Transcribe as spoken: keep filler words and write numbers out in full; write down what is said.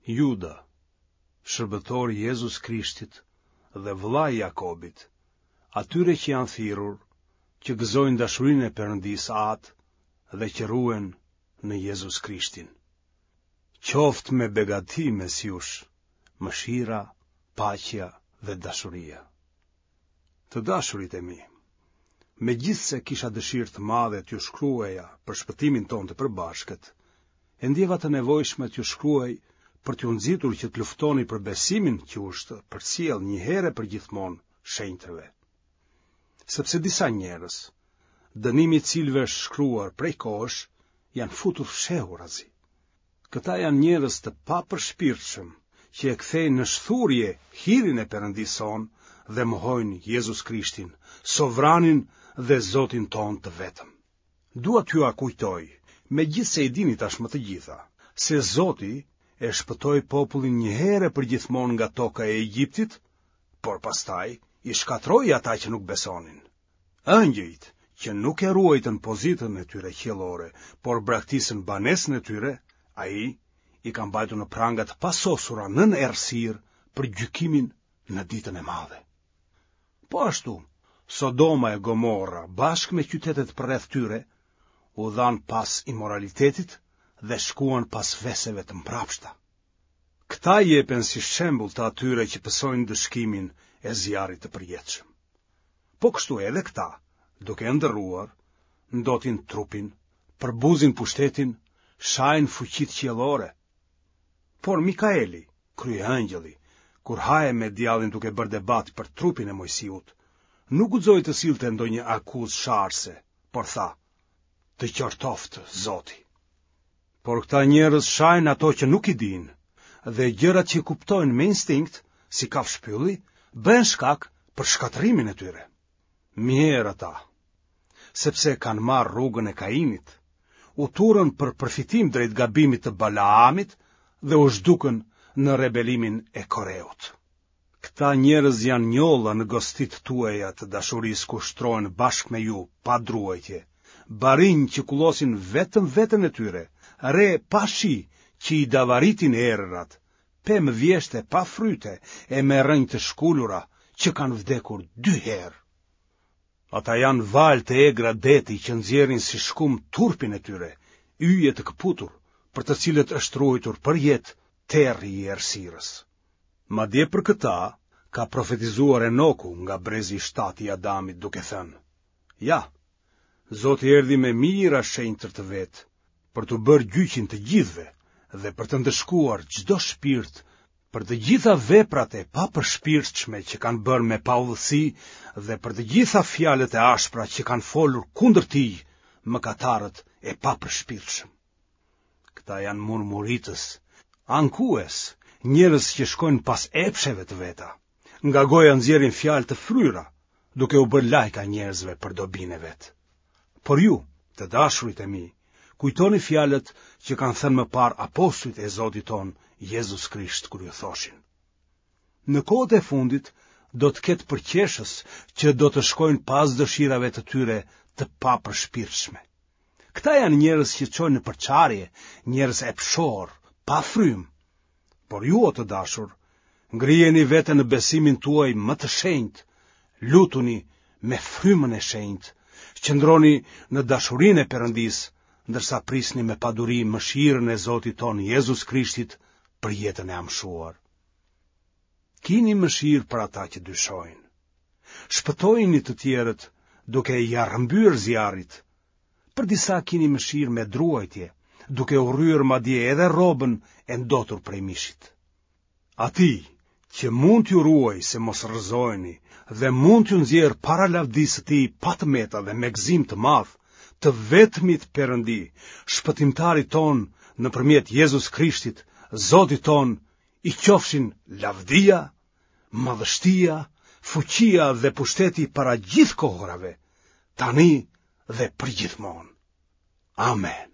Juda, shërbëtori i Jezus Krishtit dhe vllai i Jakobit, atyre që janë thirrur, që gëzojnë dashurinë e Perëndisë atë dhe që ruhen në Jezus Krishtin. Qoftë me begati mes jush, mëshira, paqja dhe dashuria. Të dashurit e mi, megjithse kisha dëshirë të madhe t'ju shkruaja për shpëtimin tonë të përbashkët, e ndjeva të nevojshme t'ju shkruaj për t'ju nxitur që të luftoni për besimin që është përcjell një herë për gjithmonë shenjtërve. Sepse disa njerëz, dënimi i cilëve është shkruar prej kohësh, janë futur fshehurazi. Këta janë njerëz të papërshpirtshëm, që e kthejnë në shthurje hirin e Perëndisë sonë dhe mohojnë Jezus Krishtin, Sovranin dhe Zotin ton të vetëm. Dua t'ju kujtoj, megjithse i dini tashmë të gjitha, se Zoti e shpëtoi popullin një herë për gjithmonë nga toka e Egjiptit, por pastaj i shkatroi ata që nuk besonin. Ëngjëjt, që nuk e ruajtën pozitën e tyre qiellore, por braktisën banesën e tyre, ai i ka mbajtur në pranga të pasosura nën errësirë për gjykimin në ditën e madhe. Po ashtu, Sodoma e Gomorra, bashkë me qytetet përreth tyre, u dhan pas imoralitetit dhe shkuan pas veseve të mbrapshta. Këta jepen si shembull të atyre që pësojnë dëshkimin e zjarrit të përjetshëm. Po kështu edhe këta, duke ndërruar, ndotin trupin, përbuzin pushtetin, shajnë fuqit qiellore. Por Mikaeli, kryeangjëlli, kur haje me djallin duke bërë debat për trupin e Mojsiut, nuk guxoi të sillte ndonjë akuzë sharse, por tha: "Të qortoftë Zoti." Por këta njerëz shajnë ato që nuk i dinë, dhe gjërat që kuptojnë me instinkt, si kafshpylli, bën shkak për shkatërimin e tyre. Mirë ata, sepse kanë marrë rrugën e Kainit, u turën për përfitim drejt gabimit të Balaamit dhe u zhdukën në rebelimin e Koreut. Këta njerëz janë njolla në gostit tuaja të dashurisë ku shtrohen bashkë me ju pa druajtje, barinj që kullosin vetëm veten e tyre, re pa shi që i davaritin erërat, pemë vjeshte pa fryte e me rënjë të shkullura që kanë vdekur dy herë. Ata janë valë të egra deti që nxjerrin si shkum turpin e tyre, yje të këputur, për të cilët është ruajtur për jetë terri i errësirës. Madje për këta ka profetizuar Enoku nga brezi i shtatë i Adamit, duke thënë: "Ja, Zoti erdhi me mira shenjtër të vet, për të bërë gjyqin të gjithëve dhe për të ndëshkuar çdo shpirt për të gjitha veprat e papërshpirtshme që kanë bërë me paudhësi dhe për të gjitha fjalët e ashpra që kanë folur kundër tij, mëkatarët e papërshpirtshëm." Këta janë murmuritës, ankues, njerëz që shkojnë pas epsheve të veta, nga goja nxjerrin fjalë të fryra, duke u bërë lajka njerëzve për dobinë e vet. Por ju, të dashurit e mi, kujtoni fjalët që kanë thënë më parë apostujt e Zotit ton, Jezus Krisht, kur ju thoshin: "Në kohët e fundit do të ketë përqeshës që do të shkojnë pas dëshirave të tyre të papërshpirtshme." Këta janë njerëz që çojnë në përçarje, njerëz epshor, pa frym. Por ju, o të dashur, ngrijeni veten në besimin tuaj më të shenjtë, lutuni me frymën e shenjtë, qëndroni në dashurinë e Perëndisë, ndërsa prisni me paduri mëshirën e Zotit ton Jezus Krishtit për jetën e amshuar. Kini mëshirë për ata që dyshojnë. Shpëtojini të tjerët duke i arrëmbyer zjarrit. Për disa kini mëshirë me druajtje, duke u rryer madje edhe rrobën e ndotur prej mishit. Ati që mund t'ju ruaj se mos rrëzoheni dhe mund t'ju nxjerr para lavdisë së tij pa tmeta dhe me gëzim të madh, të vetmit Perëndi, shpëtimtarit ton nëpërmjet Jezus Krishtit, Zotit ton, i qofshin lavdia, madhështia, fuqia dhe pushteti para gjithë kohërave, tani dhe përgjithmonë. Amen.